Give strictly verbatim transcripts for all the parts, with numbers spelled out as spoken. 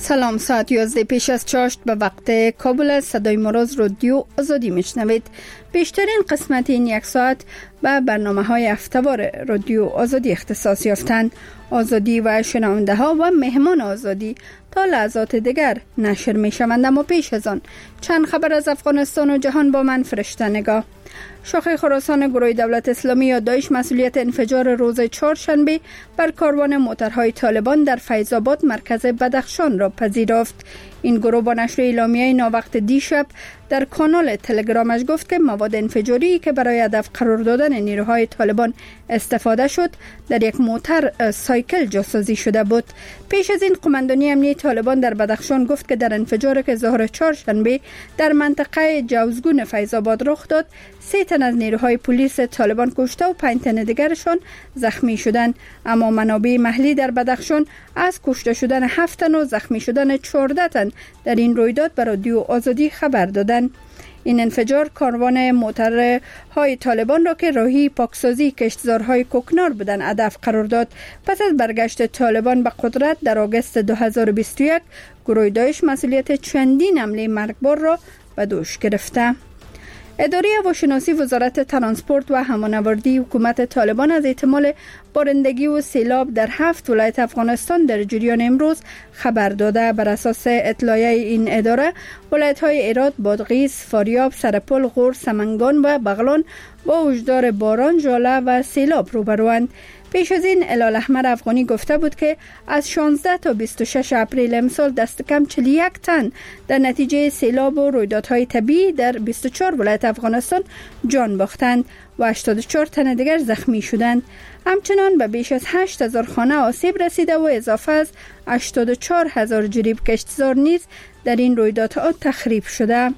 سلام، ساعت یازده پیش از چاشت به وقت کابل صدای مراز رادیو آزادی میشنوید. بیشترین قسمت این یک ساعت به برنامه های هفته‌وار رادیو آزادی اختصاص یافتند. آزادی و شنونده ها و مهمان آزادی تا لحظات دیگر نشر می شوند، اما پیش از آن چند خبر از افغانستان و جهان با من فرشته نگاه. شاخه خراسان گروه دولت اسلامی یا داعش مسئولیت انفجار روز چهارشنبه بر کاروان موترهای طالبان در فیض آباد مرکز بدخشان را پذیرفت. این گروه با نشر اعلامیه ناوقت دیشب در کانال تلگرامش گفت که مواد انفجاری که برای هدف قرار دادن نیروهای طالبان استفاده شد در یک موتر سایکل جاسازی شده بود. پیش از این قماندانی امنیتی طالبان در بدخشان گفت که در انفجاری که ظهر چهارشنبه در منطقه جوزگون فیض آباد رخ داد، سه تن از نیروهای پلیس طالبان کشته و پنج تن دیگرشان زخمی شدند. اما منابع محلی در بدخشان از کشته شدن هفت تن و زخمی شدن چهارده تن در این رویداد به رادیو آزادی خبر دادند. این انفجار کاروان موترهای طالبان را که راهی پاکسازی کشتزارهای کوکنار بودند هدف قرار داد. پس از برگشت طالبان به قدرت در آگوست دو هزار و بیست و یک، گروه داعش مسئولیت چندین حمله مرگبار را به دوش گرفته. اداره هواشناسی وزارت ترانسپورت و همانوردی حکومت طالبان از احتمال بارندگی و سیلاب در هفت ولایت افغانستان در جریان امروز خبر داده. بر اساس اطلاعیه این اداره، ولایت‌های هرات، بادغیس، فاریاب، سرپل، غور، سمنگان و بغلان با هشدار باران، ژاله و سیلاب روبروند. پیش از این هلال احمر افغانی گفته بود که از شانزده تا بیست و شش اپریل امسال دست کم چهل و یک تن در نتیجه سیلاب و رویدادهای طبیعی در بیست و چهار ولایت افغانستان جان باختند و هشتاد و چهار تن دیگر زخمی شدند. همچنان به بیش از هشت هزار خانه آسیب رسیده و اضافه از هشتاد و چهار هزار جریب کشتزار نیز در این رویدادها تخریب شده.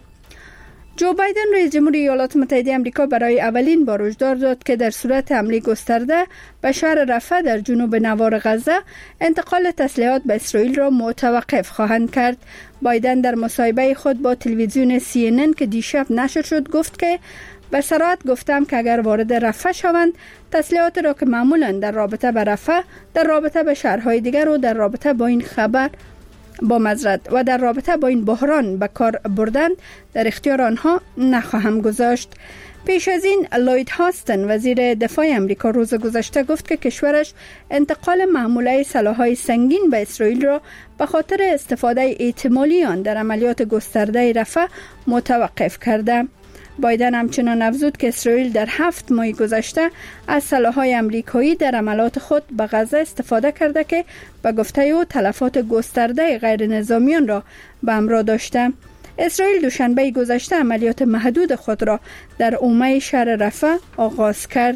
جو بایدن رئیس جمهور ایالات متحده آمریکا برای اولین بار هشدار داد که در صورت حمله گسترده به شهر رفح در جنوب نوار غزه، انتقال تسلیحات به اسرائیل را متوقف خواهند کرد. بایدن در مصاحبه خود با تلویزیون سی ان ان که دیشب نشر شد گفت که به صراحت گفتم که اگر وارد رفح شوند، تسلیحات را که معمولا در رابطه به رفح، در رابطه به شهرهای دیگر و در رابطه با این خبر با مزرعه و در رابطه با این بحران به کار بردن در اختیار آنها نخواهم گذاشت. پیش از این لوید هاستن وزیر دفاع آمریکا روز گذشته گفت که کشورش انتقال محموله سلاح‌های سنگین به اسرائیل را به خاطر استفاده احتمالی آن در عملیات گسترده رفح متوقف کرده. بایدن همچنان افزود که اسرائیل در هفت ماه گذشته از سلاح‌های آمریکایی در عملیات خود به غزه استفاده کرده که به گفته او تلفات گسترده غیر نظامیان را به همراه داشته. اسرائیل دوشنبه گذشته عملیات محدود خود را در حومه شهر رفح آغاز کرد.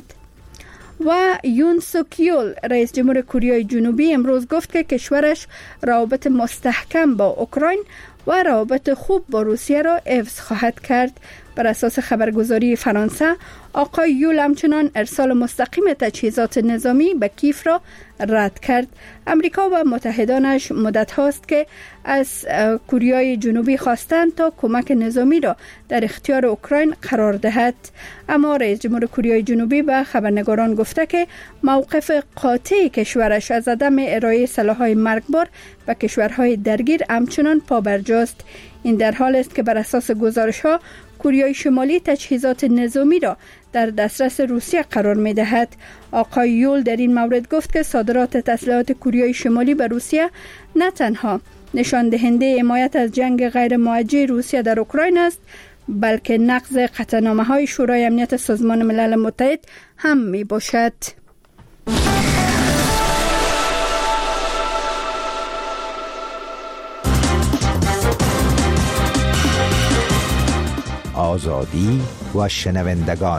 و یون سوک یول رئیس جمهور کره جنوبی امروز گفت که کشورش روابط مستحکم با اوکراین و روابط خوب با روسیه را حفظ خواهد کرد. بر اساس خبرگزاری فرانسه، آقای یول همچنان ارسال مستقیم تجهیزات نظامی به کیف را رد کرد. امریکا و متحدانش مدت هاست که از کره جنوبی خواستند تا کمک نظامی را در اختیار اوکراین قرار دهد، اما رئیس جمهور کره جنوبی به خبرنگاران گفته که موقف قاطع کشورش از عدم ارائه سلاح‌های مرگبار به کشورهای درگیر همچنان پابرجاست. این در حال است که بر اساس گزارش‌ها کره شمالی تجهیزات نظامی را در دسترس روسیه قرار می‌دهد. آقای یول در این مورد گفت که صادرات تسلیحات کره شمالی به روسیه نه تنها نشان دهنده حمایت از جنگ غیر موجه روسیه در اوکراین است، بلکه نقض قطعنامه‌های شورای امنیت سازمان ملل متحد هم میباشد. آزادی و شنوندگان.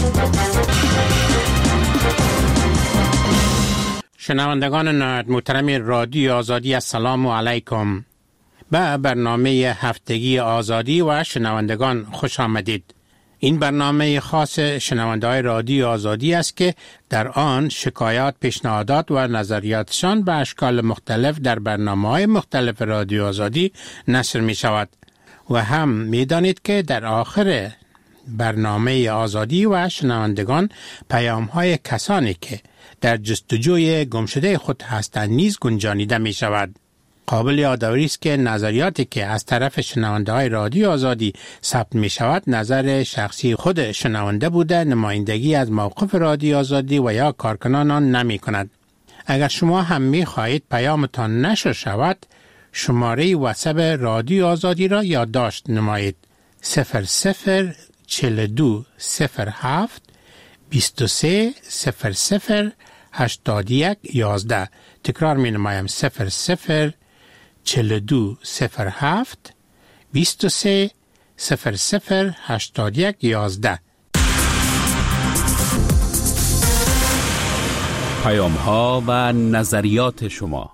شنوندگان محترم رادیو آزادی، السلام علیکم. به برنامه هفتگی آزادی و شنوندگان خوش آمدید. این برنامه خاص شنونده‌های رادیو آزادی است که در آن شکایات، پیشنهادات و نظریاتشان به اشکال مختلف در برنامه‌های مختلف رادیو آزادی نشر می شود. و هم می دانید که در آخر برنامه آزادی و شنوندگان پیام‌های کسانی که در جستجوی گمشده خود هستند نیز گنجانیده می شود. قابل یادآوری است که نظریاتی که از طرف شنونده های رادیو آزادی ثبت می شود نظر شخصی خود شنونده بوده، نمایندگی از موقف رادیو آزادی و یا کارکنان آن نمی کند. اگر شما هم می خواهید پیامتان نشر شود، شماره واتساپ رادیو آزادی را یادداشت نمایید: صفر صفر چهل و دو صفر هفت بیست و سه صفر صفر هشتاد و یک یازده. تکرار می نمایم: صفر صفر چهل و دو صفر هفت بیست و سه صفر صفر هشتاد و یک یازده. پیام ها و نظریات شما.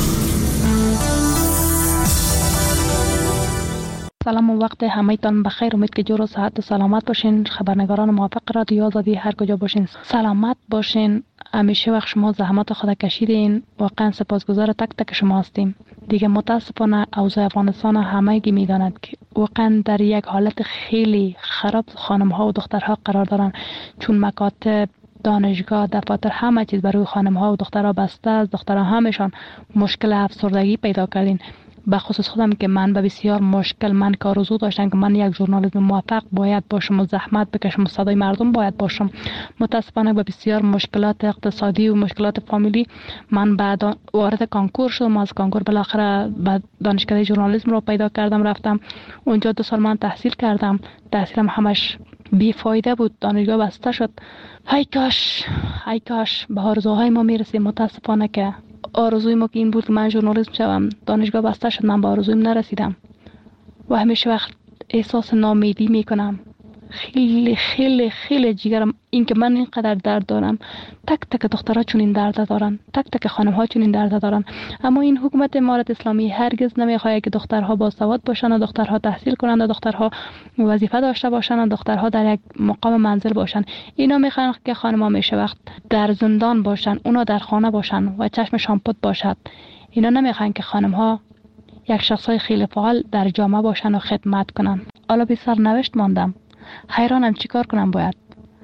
سلام و وقت همه‌تان بخیر. امید که جور و صحت و سلامت باشین. خبرنگاران موافق رادیو آزادی هر کجا باشین سلامت باشین. همیشه وقت شما زحمت خود کشیدین. واقعا سپاسگزار تک تک شما هستیم. دیگه متاسفانه اوضاع افغانستان همگی میداند که واقعا در یک حالت خیلی خراب خانم ها و دخترها قرار دارن، چون مکاتب، دانشگاه، دفاتر، همه چیز برای خانم ها و دخترها بسته است. دخترها همشان مشکل افسردگی پیدا کردین. به خصوص خودم که من به بسیار مشکل، من که آرزو داشتم که من یک ژورنالیست موفق باید باشم و زحمت بکشم و صدای مردم باید باشم. متاسفانه به بسیار مشکلات اقتصادی و مشکلات فامیلی من بعد وارد کانکور شدم. از کانکور بالاخره به دانشکده ژورنالیسم رو پیدا کردم، رفتم اونجا دو سال من تحصیل کردم. تحصیلم همش بی فایده بود، دانشگاه بسته شد. ای کاش ای کاش به آرزوهای ما میرسیم. متاسفانه که آرزوی ما که این بود که من ژورنالیست شوم، دانشگاه بسته شد، من به آرزویم نرسیدم و همیشه وقت احساس ناامیدی میکنم. خیلی خیلی خیلی جیگرم این که من اینقدر درد دارم. تک تک دخترها چون این درد دارن، تک تک خانم ها چون این درد دارن، اما این حکومت امارت اسلامی هرگز نمیخواد که دخترها باسواد باشن و دخترها تحصیل کنند و دخترها وظیفه داشته باشن و دخترها در یک مقام منزل باشن. اینا میخوان که خانم ها میشه وقت در زندان باشن، اونا در خانه باشن و چشمشان پد باشد. اینا نمیخوان که خانم ها یک شخصای خیلی فعال در جامعه باشن و خدمت کنن. حالا بی سرنوشت ماندم، حیرانم چیکار کنم. باید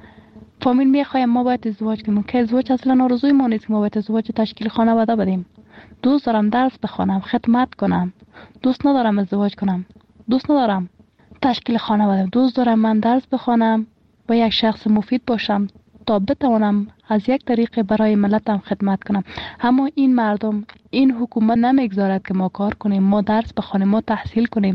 فامیل میخوایم ما باید ازدواج کنیم که ازدواج اصلا آرزوی ما نیست که ما باید ازدواج تشکیل خانواده بدیم. دوست دارم درس بخونم، خدمت کنم، دوست ندارم ازدواج کنم، دوست ندارم تشکیل خانواده. دوست دارم من درس بخونم و یک شخص مفید باشم تا بتوانم از یک طریق برای ملتم خدمت کنم. اما این مردم، این حکومت نمیگذارد که ما کار کنیم، ما درس بخونیم، ما تحصیل کنیم.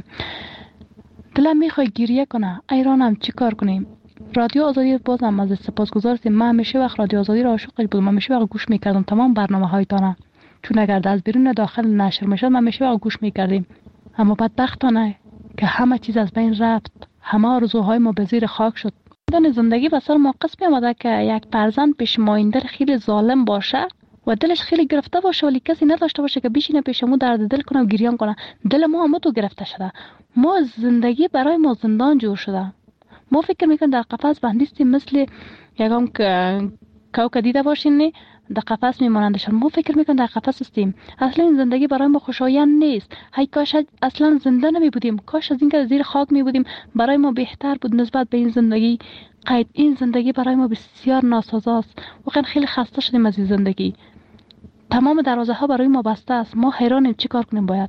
دلم میخواد گریه کنه. ایرانم چی کار کنیم؟ رادیو آزادی بازم از سپاسگزار هستم. من همیشه وقت رادیو آزادی را عاشقش بودم، همیشه وقت گوش میکردم تمام برنامه هایتان، چون اگر از بیرون داخل نشر میشد من همیشه وقت گوش میکردیم. اما بدبختانه که همه چیز از بین رفت، همه آرزوهای ما به زیر خاک شد. دن زندگی به سر ما قسمی آمده که یک فرزند پیش مایندر خیلی ظالم باشه و دلش خیلی گرفته باشه ولی کسی نداشته باشه که بشینه پیشمون درد دل کنه و گریان کنه. دل ما هم تو گرفته شده. ما زندگی برای ما زندان جور شده. ما فکر میکنیم در قفس بندیستیم، مثل یکم که کوکا دیده باشین نه در قفس میمانندشان. ما فکر میکنیم در قفس هستیم. اصلا این زندگی برای ما خوشایند نیست. هی کاش اصلا زنده نمی بودیم، کاش از این که زیر خاک می بودیم برای ما بهتر بود نسبت به این زندگی. قید این زندگی برای ما بسیار ناسازاست. واقعا خیلی خسته شدیم از این زندگی. تمام دروازه ها برای ما بسته است. ما حیرانیم چی کار کنیم. باید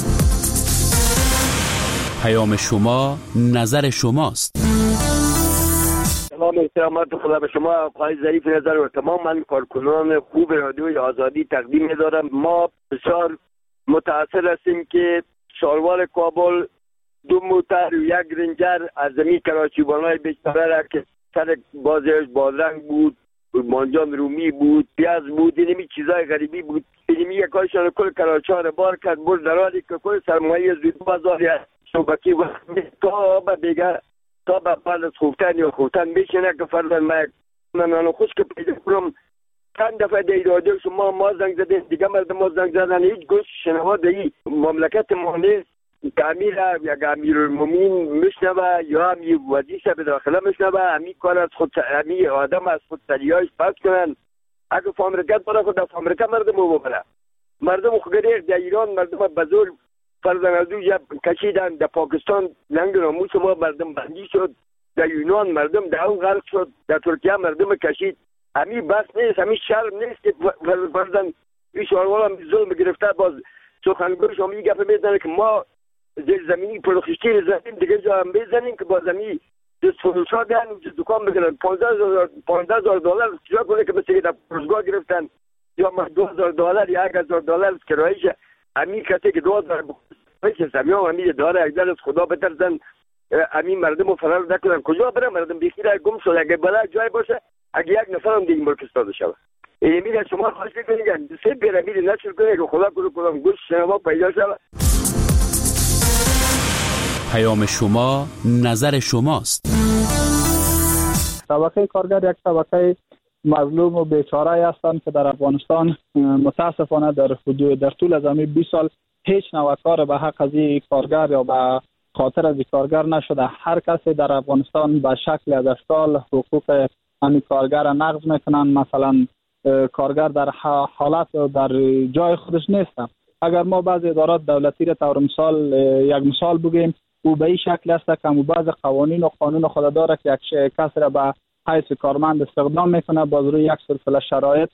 پیام شما نظر شماست. سلام احترامات خدا به شما آقای ظریف نظر و تمام من کارکنان خوب رادیوی آزادی تقدیم می‌دارم. ما بسیار متأثر هستیم که شاروار کابل دو موتر و یک رنجر از زمین کراچیبانای بیچاره را که سر بازیش بادرنگ بود، مانجان رومی بود، پیاز بود، اینمی چیزای غریبی بود. اینمی یکایشان کل کراچی‌ها را بار کرد برد در حالی که کل سرمایه زود بازاری شبکی و تا به بگه تا به بعد از خوفتن یا خوفتن میشنه که فردا من منو خوش که پیدا کنم چند دفعه در رادیو شما ما زنگ زدین، دیگه مردم ما زنگ زدن، هیچ گوش شنواده‌ای مملکت ما نیست که امیر یا امیرالمومنین میشنوه یا همی وزیر به داخله میشنوه، همی کار از خود همی آدم از خود سریعش پس کنن. اگه فامرکت برای خود فامرکت مردم رو ببره، مردم خودگریخ در ایران مردم بزرگ فرزن از او کشیدن، در پاکستان ننگ ناموس ما مردم بندی شد، در یونان مردم در اون غرق شد، در ترکیه مردم کشید. همی بس نیست، همی شرم نیست که فرزن این شاروال هم ظلم گرفته باز سخنگوی شما این گپ میزنه که ما زیر زمینی پرخشتی زمین دیگه جا هم بزنیم که با زمین جز فروشا دهن و جز دکان بگیرن پانزده هزار دلار جا کنه که مثل که در پرزگاه گرفتن یا ما دو هزار دلار یا یک هزار دلار کرایش همین کسی که دو هزار بکش همین همین داره اگر از خدا بترسن همین مردم رو فرار نکنن کجا برن مردم بیخیره گم شد اگه بلا جای باشه اگه یک نفر هم دیگه مرکز داده شود امید شما خواهش میکنید سه پیرامید نشر کنید که خدا کنه کدام گوش شما پیدا شود. پیام شما نظر شماست. طبقه کارگر یک طبقه مظلوم و بیچاره هستند که در افغانستان متاسفانه در حدود در طول از همین بیست سال هیچ نوع کار به حق از این کارگر یا به خاطر از این کارگر نشده. هر کسی در افغانستان به شکل از اشکال حقوق همین کارگر را نقض میکنن. مثلا کارگر در حالت در جای خودش نیست. اگر ما بعض ادارات دولتی را طور مثال یک مثال بگیم او به این شکل است که مو بعض قوانین و قانون خود داره که یک کس را به حیث کارمند استخدام میکنه باز روی یک سلسله شرایط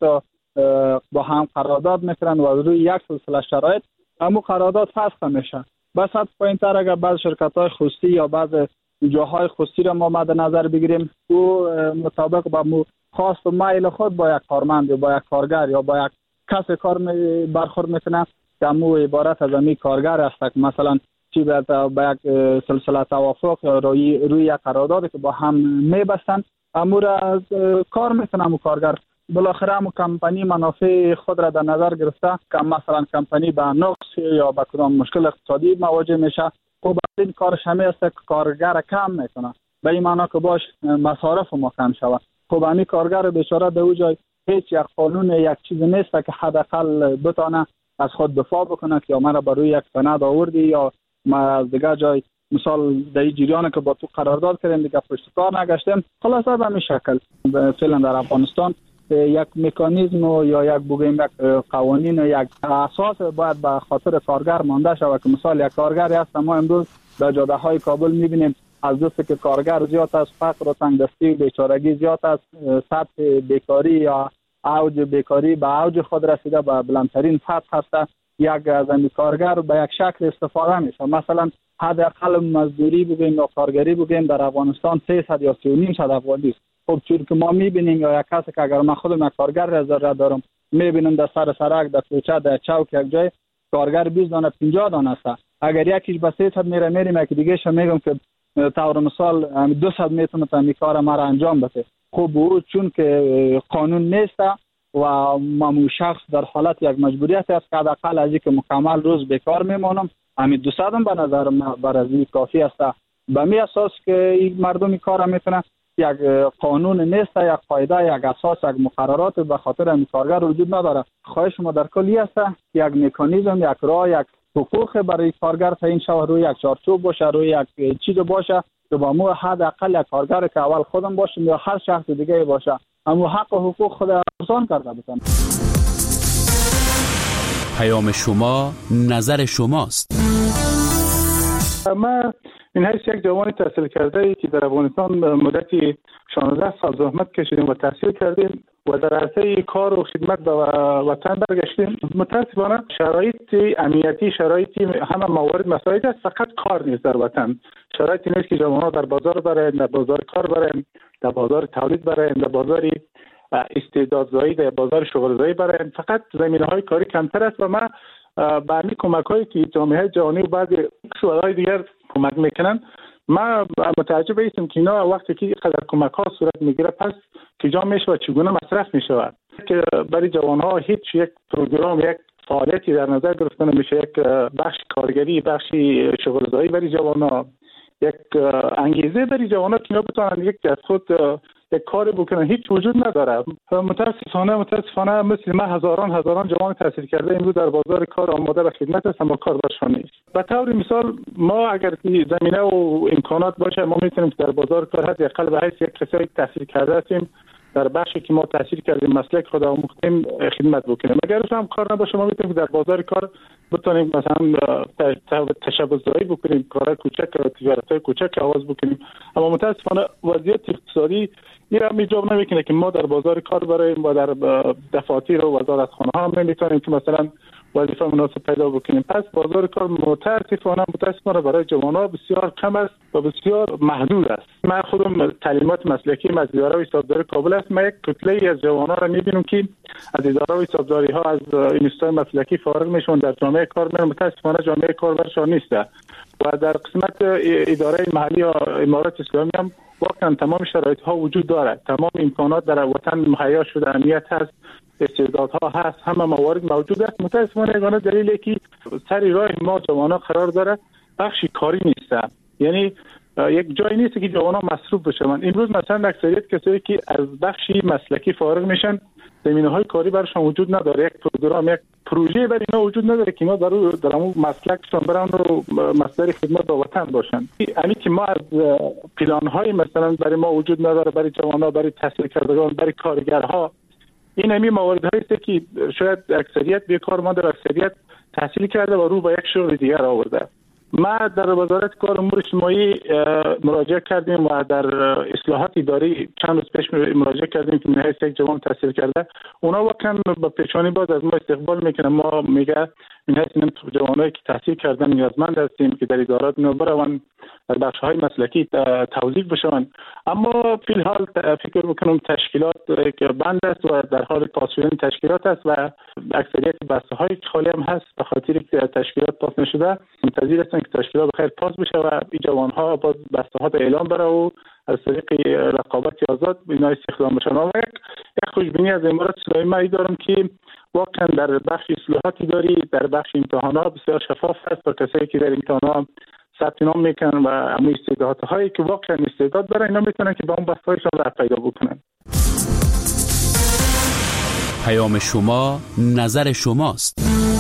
با هم قرارداد میکنن و روی یک سلسله شرایط همو قرارداد فسخ میشه. بس حد پایین تر اگر بعض شرکت های خصوصی یا بعض جاهای خصوصی را ما مد نظر بگیریم او مطابق با مو خواست و میل خود با یک کارمند یا با یک کارگر یا با یک کس کار برخورد میکنه که همو عبارت از امی کارگر است که مثلا چی با یک سلسله توافق یا روی روی یک قرارداد که با هم میبستن امور از کار میکنه همو کارگر. بالاخره همو کمپانی منافع خود را در نظر گرفته که مثلا کمپانی به نقص یا به کدام مشکل اقتصادی مواجه میشه خب این کارش همه است که کارگر کم میکنه به این معنی که باش مصارف ما کم شود. خب همین کارگر بیچاره در اونجای هیچ یک قانون یک چیز نیست که حداقل بتونه از خود دفاع بکنه که یا مرا بر روی یک سند آوردی یا ما از دیگه جای مثال در این جریان که با تو قرارداد کردیم دیگه پشت کار نگشتیم. خلاصه به همین شکل فعلا در افغانستان یک مکانیزم یا یک بگیم یک قوانین و یک اساس باید به خاطر کارگر مانده شود که مثال یک کارگری هست ما امروز در جاده های کابل میبینیم از دست که کارگر زیاد است فقر و تنگدستی و بیچارگی زیاد است سطح بیکاری یا اوج بیکاری به اوج خود رسیده به بلندترین سطح هست. یک از این کارگر به یک شکل استفاده میشه. مثلا حداقل مزدوری بگیم یا کارگری بگیم در افغانستان سیصد یا سی و نیم صد افغانی است. خب چون که ما میبینیم یا یک کسی که اگر من خودم یک کارگر رزرو دارم میبینم در سر سرک در کوچه در چوک یک جای کارگر بیست دانه پنجاه دانه است. اگر یکیش به سیصد میره میریم یک دیگه ش میگم که طور مثال دویست میتونه تا کار ما را انجام بده. خب او چون که قانون نیست و مامو شخص در حالت یک مجبوریت است که حداقل از اینکه مکمل روز بیکار میمونم همین دویست هم به نظر من بر از این کافی است. به می اساس که این مردمی کار میتونه یک قانون نیست یک قاعده یک اساس یک مقررات به خاطر این کارگر وجود نداره. خواهش ما در کلی است یک مکانیزم یک راه یک حقوق برای کارگر تعیین شود روی یک چارچوب باشه روی یک چیز باشه که با مو حداقل یک کارگر که اول خودم باشم یا هر شخص دیگه باشه اما حق و حقوق خود ارزان کرده بتونم. پیام شما نظر شماست. ما این هست یک جوان تحصیل کرده ای که در افغانستان مدتی شانزده سال زحمت کشیدیم و تحصیل کردیم و در عرصه کار و خدمت به وطن برگشتیم. متاسفانه شرایط امنیتی شرایطی همه موارد مساعد است فقط کار نیست در وطن. شرایطی نیست که جوانان در بازار برن در بازار کار برن در بازار تولید برن در بازار استعدادزایی در بازار شغلزایی برن. فقط زمینه‌های کاری کمتر است و ما به همین کمک‌هایی که جامعه جهانی و بعضی شورای دیگر کمک میکنن ما متعجب هستیم که اینا وقتی که قدر کمک‌ها صورت میگیره پس کجا میشه و چگونه مصرف میشود که برای جوان‌ها هیچ یک پروگرام یک فعالیتی در نظر گرفته نمیشه. یک بخش کارگری بخشی شغلزایی برای جوان‌ها یک انگیزه برای جوان‌ها که اینا بتونن یک از خود یک کاری بکنن هیچ وجود نداره. متاسفانه متاسفانه مثل ما هزاران هزاران جوان تحصیل کرده امروز در بازار کار آماده به خدمت هستند و کار برشان نیست. به طور مثال ما اگر زمینه و امکانات باشه ما میتونیم در بازار کار حداقل به حیث یک کسی تحصیل کرده هستیم در بخشی که ما تحصیل کردیم مسلک خود آموختیم خدمت بکنیم. اگر هم کار نباشه ما میتونیم در بازار کار بتونیم مثلا تشبث‌زایی بکنیم کارهای کوچک و تجارت‌های کوچک آغاز بکنیم. اما متاسفانه وضعیت اقتصادی این هم ایجاب نمیکنه که ما در بازار کار براییم و در دفاتر و وزارتخانه ها هم نمیتونیم که مثلا وظیفه مناسب پیدا بکنیم. پس بازار کار متاسفانه متاسفانه برای جوانان بسیار کم است و بسیار محدود است. من خودم تعلیمات مسلکی از اداره حسابداری کابل است. من یک کتله از جوانان را میبینم که از اداره حسابداری ها از اینستای مسلکی فارغ میشون در جامعه کار میرن. متاسفانه جامعه کار برشان نیست و در قسمت اداره محلی یا امارات اسلامی هم واقعا تمام شرایط ها وجود دارد. تمام امکانات در وطن مهیا شده، امنیت هست، استعدادها هست، همه موارد موجود است. متاسفانه یگانه دلیلی که سر راه ما جوانان قرار داره بخشی کاری نیست. یعنی یک جایی نیست که جوانان مصروف بشن. امروز مثلا اکثریت کسایی که از بخشی مسلکی فارغ میشن زمینه‌های کاری برشان وجود نداره. یک پروگرام، یک پروژه برای اینا وجود نداره که اینا در در اون مسلکشون برن رو مصدر خدمت به وطن باشن. یعنی که ما از پلان‌های مثلا برای ما وجود نداره، برای جوانان، برای تحصیل کردگان، برای کارگرها. این همین مواردهایی است که شاید اکثریت بیکارمند در اکثریت تحصیل کرده و رو به یک شغل دیگر آورده. ما در وزارت کار امور اجتماعی مراجعه کردیم و در اصلاحات اداری چند روز پیش مراجعه کردیم که نهایت یک جوان تحصیل کرده. اونا واقعا با پیشانی باز از ما استقبال میکنن. ما میگه نهایت این جوانایی که تحصیل کردن نیازمند هستیم که در ادارات اینا برون در بخش‌های مسلکی توظیف بشن. اما فی الحال فکر میکنم تشکیلات که بند است و در حال پاس شدن تشکیلات است و اکثریت بسته‌های خالی هم هست به خاطر که تشکیلات پاس نشده. منتظر هستن که تشکیلات بخیر پاس بشه و این جوان‌ها باز بسته‌ها به اعلام بره و از طریق رقابت آزاد اینا استخدام بشن. و یک خوشبینی از امارات اسلامی دارم که واقعا در بخش اصلاحات اداری، در بخش امتحانات بسیار شفاف است و کسایی که در امتحانات ثبت نام میکنن و همون استعدادهایی که واقعا استعداد دارن اینا میتونن که با اون بسته‌هایشون راه پیدا بکنن. پیام شما نظر شماست.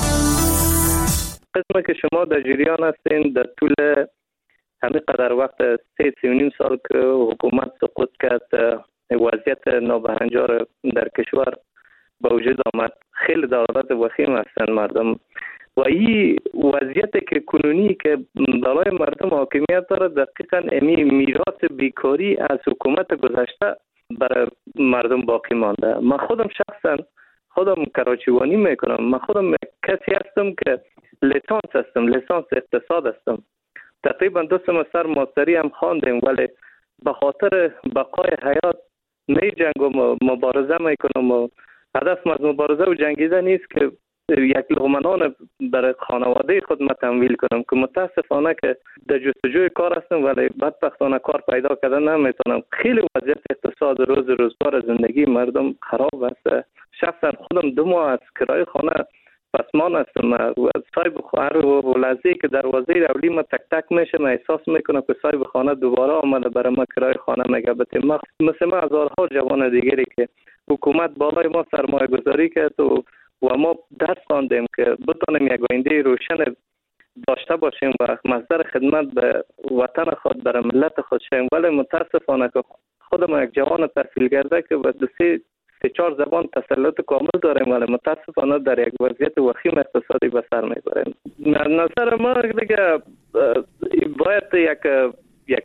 قسمه که شما در جریان هستین در طول همین قدر وقت سه سی و نیم سال که حکومت سقوط کرد وضعیت نابهنجار در کشور با وجود آمد. خیلی ضرورت وخیم هستند مردم و این وضعیت که کنونی که بالای مردم حاکمیت داره دقیقا امی میراث بیکاری از حکومت گذشته برای مردم باقی مانده. من خودم شخصا خودم کراچیوانی میکنم. من خودم کسی هستم که لیسانس هستم، لیسانس اقتصاد هستم. تقریبا دو سمستر ماستری هم خواندیم ولی به خاطر بقای حیات می جنگ و مبارزه میکنم و هدف از مبارزه و جنگیده نیست که یک لقمه نان برای خانواده خود ما تمویل کنم که متاسفانه که در جستجوی کار هستم ولی بدبختانه کار پیدا کردن نمیتونم. خیلی وضعیت اقتصاد روز روزگار زندگی مردم خراب است. شخصا خودم دو ماه از کرایه خانه پسمان هستم و صاحب خواهر و لحظه‌ای که دروازه رولی ما تک تک میشه من احساس میکنم که صاحب خانه دوباره آمده برای ما کرایه خانه میگه. بته مثل ما هزارها جوان دیگری که حکومت بالای ما سرمایه گذاری کرد و و ما درس خواندیم که بتونیم یک آینده روشن داشته باشیم و مصدر خدمت به وطن خود برای ملت خود شیم. ولی متاسفانه که خودم یک جوان تحصیل کرده که به دو سه سه چهار زبان تسلط کامل داریم ولی متاسفانه در یک وضعیت وخیم اقتصادی به سر میبریم. نظر ما دیگه باید یک یک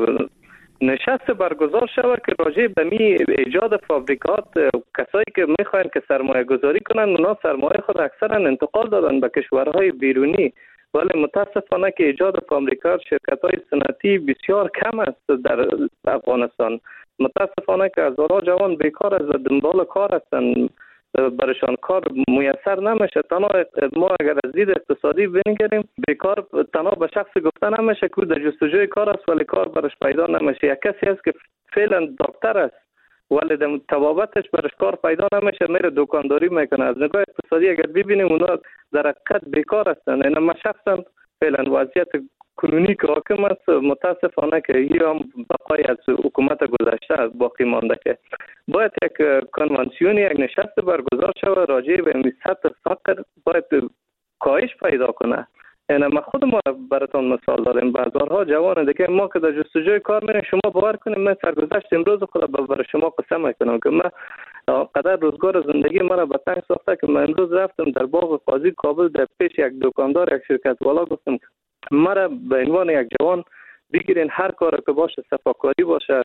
نشست برگزار شود که راجع به می ایجاد فابریکات کسایی که میخواین که سرمایه گذاری کنن اونا سرمایه خود اکثرا انتقال دادن به کشورهای بیرونی ولی متاسفانه که ایجاد فابریکات شرکت‌های صنعتی بسیار کم است در افغانستان. متاسفانه که هزارها جوان بیکار از دنبال کار هستند، برشان کار میسر نمیشه. تنها ما اگر از دید اقتصادی بنگریم بیکار تنها به شخص گفته نمیشه که در جستجوی کار است ولی کار برش پیدا نمیشه. یک کسی هست که فعلا دکتر است ولی در تبابتش برش کار پیدا نمیشه میره دکانداری میکنه. از نگاه اقتصادی اگر ببینیم اونا در حقیقت بیکار هستند. این ما شخصا فعلا وضعیت کنونی که حاکم است متاسفانه که این هم بقای از حکومت گذشته باقی مانده که باید یک کنوانسیون یک نشست برگزار شود راجع به این سطح فقر باید کاهش پیدا کنه. یعنی ما خود ما براتون مثال داریم بازارها جوان دیگه ما که در جستجوی کار میریم شما باور کنیم من سرگذشت امروز خود برای شما قسم میکنم که من قدر روزگار زندگی مرا به تنگ ساخته که من امروز رفتم در باغ قاضی کابل در پیش یک دکاندار یک شرکت والا گفتم مرا به عنوان یک جوان بگیرین هر کار که باشه صفاکاری باشه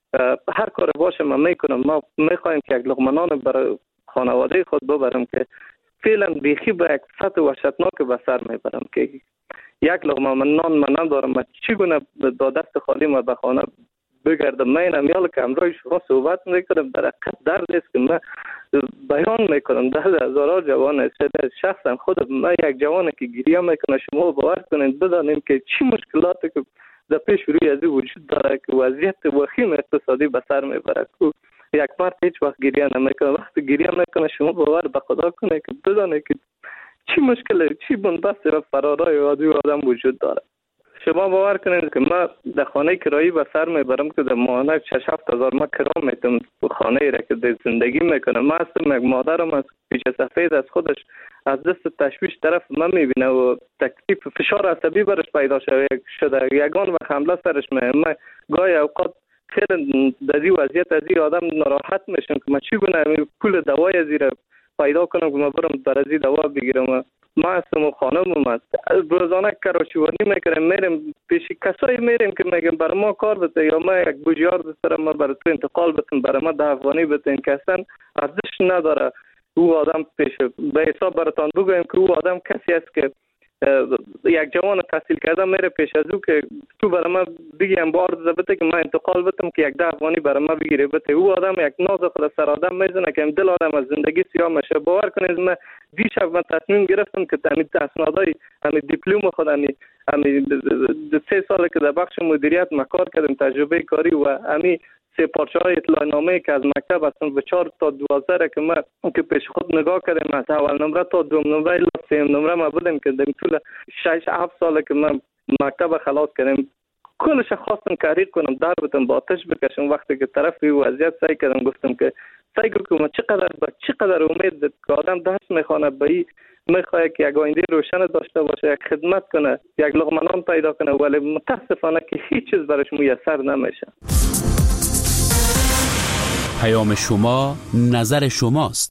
هر کار باشه من میکنم. ما میخوایم که یک لقمه نان برای خانواده خود ببرم که فعلا بیخی به یک سطح وحشتناک به سر میبرم که یک لقمه من نان من ندارم. من چگونه با دست خالی ما به خانه بگردم؟ من اینم یالا که امروز شما صحبت میکنم در حقیقت درد است که من بیان میکنم. درد هزارها جوان است. شخصا خود من یک جوانه که گریه میکنه. شما باور کنید بدانیم که چی مشکلاتی که در پیش روی از وجود داره که وضعیت وخیم اقتصادی به سر میبره. یک مرد هیچ وقت گریه نمیکنه. وقتی گریه میکنه شما باور به خدا کنه که بدانه که چی مشکل چی بنبست و فرارای عادی آدم وجود داره. شما باور کنید که من در خانه کرایی به سر میبرم که در ماهانه شش هفت هزار ما کرا میتونم خانه را که در زندگی میکنم. من هستم یک مادرم از پیش سفید از خودش از دست تشویش طرف من میبینه و تکلیف فشار عصبی برش پیدا شده. یگان و حمله سرش میبینه. من گاهی اوقات خیلی در این وضعیت از این آدم ناراحت میشم که من چی گونه پول دوای از این پیدا کنم که من برم بر از این دوا بگیرم. ما هستم و خانمم هست. روزانه کراچوانی میکنم میرم پیش کسایی میرم که میگم برای ما کار بده یا ما یک بوجیار دسترم ما برای تو انتقال بتن برای ما ده افغانی بتن که اصلا ارزش نداره. او آدم پیش به حساب براتان بگویم که او آدم کسی است که یک جوان تحصیل کرده میره پیش از او که تو برای ما بگیم بار زبطه که من انتقال بتم که یک ده افغانی برای ما بگیره بته. او آدم یک ناز خود سر آدم میزنه که دل آدم از زندگی سیاه میشه. باور کنید من دیشب من تصمیم گرفتم که تامین اسنادای همین دیپلم خود همین همین سه سال که در بخش مدیریت ما کار کردم تجربه کاری و همین سه پارچه های اطلاع نامه که از مکتب هستن و چهار تا دوازده که ما که پیش خود نگاه کردیم از اول نمره تا دوم نمره الا سیم نمره ما بودیم که در طول شش هفت سال که من مکتب خلاص کردیم کلش خواستم کاری کنم در بتم با آتش بکشم. وقتی که طرف وضعیت سعی کردم گفتم که سعی کنم چقدر با چقدر امید که آدم درس میخونه به این میخواد که یک آینده روشن داشته باشه یک خدمت کنه یک لقمه نان پیدا کنه ولی متاسفانه که هیچ چیز برایش میسر نمیشه. پیام شما نظر شماست.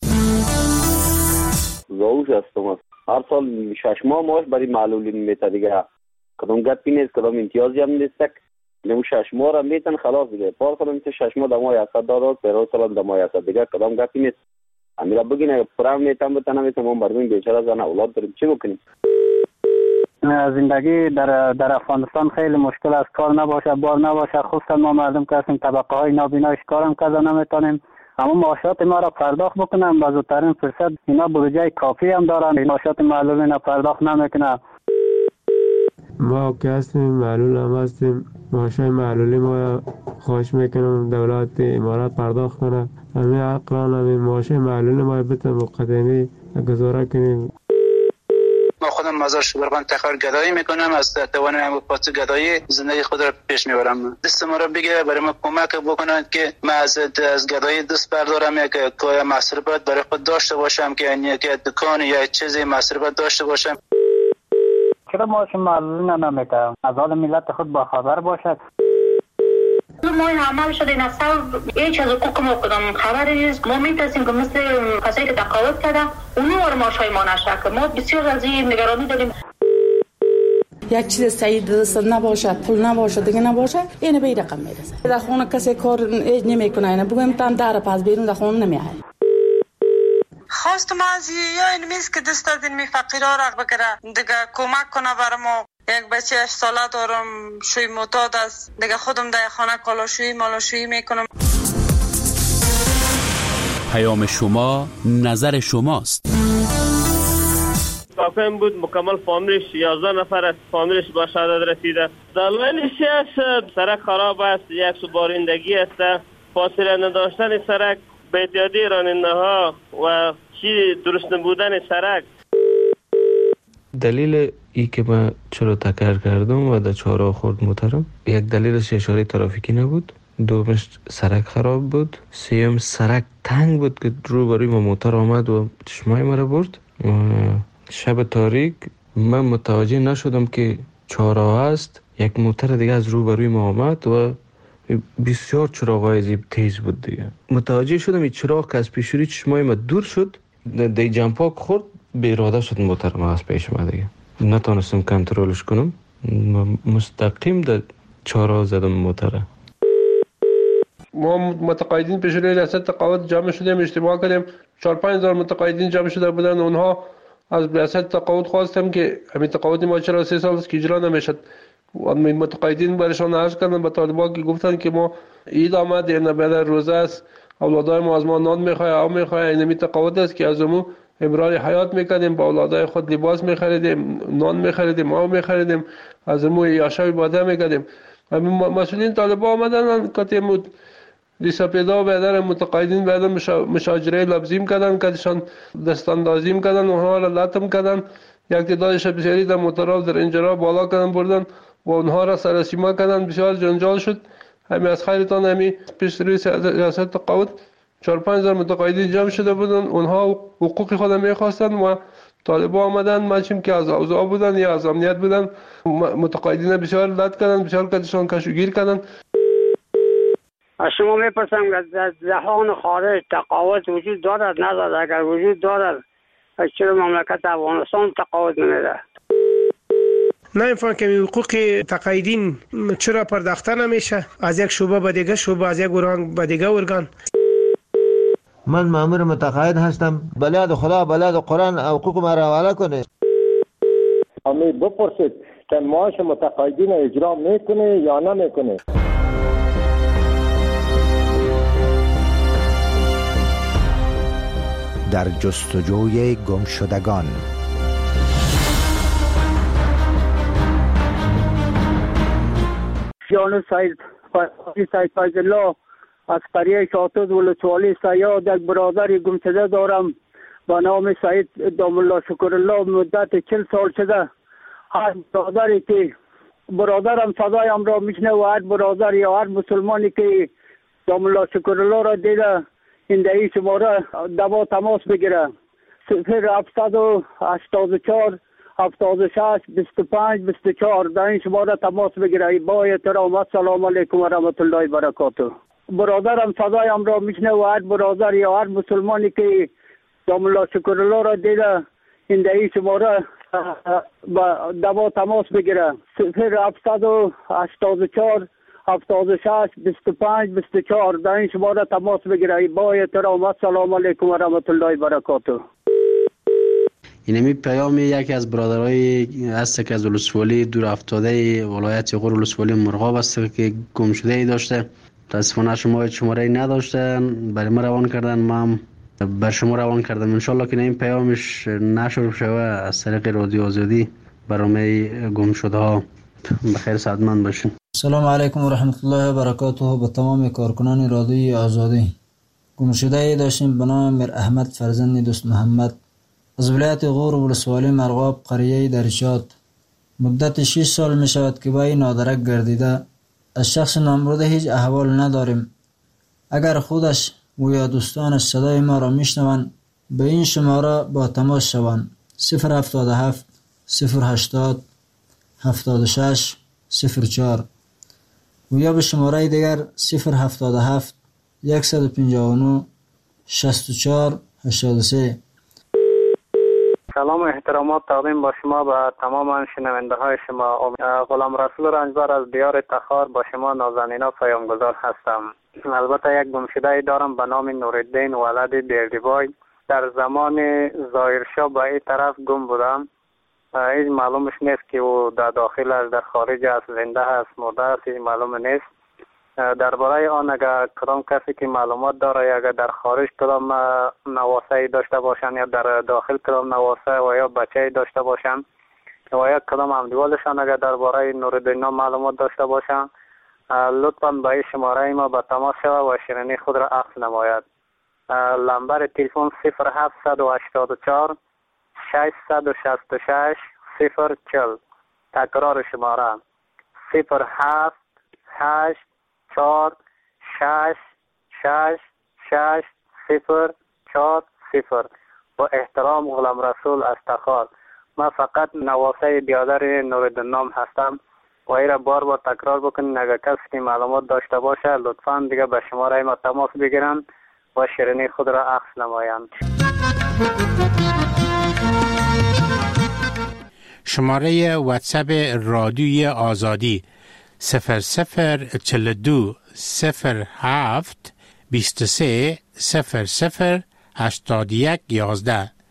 زوج هستم. هر سال شش ماه ماش برای معلولین میته دیگه. کدام گپی نیست کدام امتیازی هم نیست. نمو شش ماه را میتن خلاص دیگه. پار سال میشه شش ماه دمای هست دارد پیرو سال دمای هست دیگه کدام گپی نیست. امیرا بگین اگه پرام میتم بتنم میتم ما مردم بیچاره زن اولاد داریم چی بکنیم؟ زندگی در در افغانستان خیلی مشکل است. کار نباشه بار نباشه خصوصا ما مردم که هستیم طبقه های نابینا کارم کذا نمیتونیم. اما معاشات ما را پرداخت بکنم با زودترین فرصت. اینا بودجه کافی هم دارن. معاشات معلولین را پرداخت نمیکنه. ما که هستیم معلول هم هستیم. معاشای معلولی ما خواهش میکنم دولت امارات پرداخت کنه. همین اقران همین معاشای معلولی ما بتن مقدمی گزاره کنیم. ما خودم مزار شبرغان تخار گدایی میکنم از توانم پاس گدایی زندگی خود را پیش میبرم. دست ما را بگیره برای ما کمک بکنند که ما از از گدایی دست بردارم یک کار مصرفات برای خود داشته باشم که یعنی یک دکان یا چیزی مصرفات داشته باشم. چرا معاش معلولین نمیکنم؟ از حال ملت خود با خبر باشد. ما عمل شده این اصلا هیچ از حقوق ما کدام خبری نیست. ما میترسیم که مثل کسایی که تقاعد کرده اونو وارد معاشای ما نشه که ما بسیار از این نگرانی داریم. یک چیز سعید دست نباشه پول نباشه دیگه نباشه اینه به این رقم میرسه. در خونه کسی کار ایج نمیکنه اینه بگویم تام در پس بیرون در خونه نمیای. خواستم از یا این میز که دست از این می فقیرها را بگیره دیگه کمک کنه برای ما. یک بچه هشت ساله دارم شوی معتاد است دیگه خودم در خانه کالاشویی مالاشویی میکنم. پیام شما نظر شماست. کافم بود مکمل فامیلش یازده نفر است. فامیلش با شهادت رسیده. دلایلش است سرک خراب است یک سوبارندگی است فاصله نداشتن سرک به احتیاطی راننده ها و چی درست نبودن سرک. دلیل ای که من چرا تکرار کردم و در چهارراه خورد موترم یک دلیلش اشاره ترافیکی نبود. دومش سرک خراب بود. سیوم سرک تنگ بود که روبروی ما موتر آمد و چشمای مرا برد. شب تاریک من متوجه نشدم که چهارراه است. یک موتر دیگه از روبروی ما آمد و بسیار چراغای زیب تیز بود دیگه. متوجه شدم این چراغ که از پیشوری چشمای ما دور شد دی جمپاک خورد به اراده شد موتر ما از پیش ما دیگه. نتونستم کنترلش کنم مستقیم در چهارراه زدم موتره. ما متقاعدین پیش روی ریاست تقاعد جمع شدیم، اجتماع کردیم، چهار پنج هزار متقاعدین جمع شده بودن. اونها از ریاست تقاعد خواستم که همین تقاعد ما چرا سه سال است که اجرا نمیشد. متقاعدین برشان عرض کردن به طالبان که گفتن که ما عید آمد، یعنی بعد روزه است، اولادای ما از ما نان میخواه، او میخواه، این تقاعد است که از امو امرار حیات میکنیم، با اولادای خود لباس میخریدیم، نان میخریدیم، آب میخریدیم، از امو یاشای باده میکردیم. مسئولین طالبان آمدن که لیسا پیدا و بیدر متقاعدین بعد مشاجره لفظیم کردن، کدشان دستاندازیم کردن، اونها را لطم کردن، یک تعدادش بسیاری در موترها در اینجا بالا کردن بردن و اونها را سرسیما کردن. بسیار جنجال شد. همین از خیرتان همین پیش روی ریاست تقاعد چهار پنج هزار متقاعدین جمع شده بودن، اونها حقوق خود میخواستن و طالبان آمدن ماشیم که از اوضاع بودن یا از امنیت بودن، متقاعدین بسیار لط کردن، بسیار کدشان کشوگیر کردن. از شما میپرسم که در جهان خارج تقاعد وجود دارد ندارد؟ اگر وجود دارد چرا مملکت افغانستان تقاعد نمیده؟ نمیفهم که حقوق تقاعدین چرا پرداخته نمیشه از یک شعبه به دیگه شعبه، از یک ارگان به دیگه ارگان؟ من مأمور متقاعد هستم، بلاد خدا بلاد قرآن حقوق ما را حواله کنه. امی بپرسید که معاش متقاعدین اجرا میکنه یا نمیکنه. در جستجوی گمشدگان. جان سید سید فیض الله از قریه شاطد ولسوالی سیاد یک برادر گمشده دارم با نام سید دام الله شکر الله. مدت چل سال شده هر برادری که برادرم صدایم را میشنه و هر برادر یا هر مسلمانی که دام الله شکر الله را دیده این دهی شماره دوا تماس بگیره. صفر هفتصد و هشتاد و چهار هفتاد و شش بیست و پنج بیست و چهار در این شماره تماس بگیره. با احترام السلام علیکم و رحمت الله و برکاته. برادرم صدایم را میشنه و هر برادر یا هر مسلمانی که دام الله شکر الله را دیده این دهی شماره دوا تماس بگیره. صفر هفتصد و هشتاد و چهار هفتاد و شش بیست و پنج بیست و چهار در این شماره تماس بگیره. با احترام السلام علیکم و رحمت الله و برکاته. اینمی پیام یکی از برادرای هست که از ولسوالی دور افتاده ولایت غور ولسوالی مرغاب است که گم شده ای داشته. متاسفانه شما شماره ای نداشتن، برای ما روان کردن، ما بر شما روان کردم. ان شاء الله که این پیامش نشر شوه از طریق رادیو آزادی برای گم شده ها. بخیر سعادتمند باشین. سلام علیکم و رحمت الله و برکاته. به تمام کارکنان رادیوی آزادی. گم شده ای داشتیم به نام میر احمد فرزند دوست محمد از ولایت غور ولسوالی مرغاب قریه درشاد. مدت شش سال می شود که با این نادرک گردیده. از شخص نامبرده هیچ احوال نداریم. اگر خودش و یا دوستانش صدای ما را میشنوند به این شماره با تماس شوند. صفر هفتاد و هفت صفر هشتاد هفتاد و شش صفر چهار و یا به شماره دیگر صفر هفتاد و هفت صد و پنجاه و نه شصت و چهار هشتاد و سه. سلام و احترامات تقدیم با شما به تمام شنونده های شما. غلام رسول رنجبر از دیار تخار با شما نازنینا پیامگذار هستم. البته یک گمشده دارم به نام نورالدین ولد بیردیبای. در زمان ظاهرشاه به این طرف گم بودم. هیچ معلومش نیست که او در داخل است، در خارج است، زنده است، مرده است، هیچ معلوم نیست. درباره آن اگر کدام کسی که معلومات داره یا اگر در خارج کدام نواسه داشته باشن یا در داخل کدام نواسه و یا بچه داشته باشن و یا کدام همدیوالشان اگر درباره نورالدین معلومات داشته باشن لطفاً به این شماره ما به تماس شود و شیرینی خود را عکس نماید. لمبر تلفن صفر هفتصد و هشتاد و چهار ششصد و شصت و شش صفر چهل. تکرار شماره صفر هفت هشت چهار شش شش شش صفر چهار صفر. با احترام غلام رسول از تخار. من فقط نواسه بیادر نورالدین نام هستم و ای را بار بار تکرار بکنین. اگر کسی که معلومات داشته باشه لطفاً دیگه به شماره ما تماس بگیرن و شیرینی خود را عکس نمایند. شماره واتساپ رادیوی آزادی صفر صفر چهل و دو صفر هفت بیست و سه صفر صفر هشتاد و یک یازده.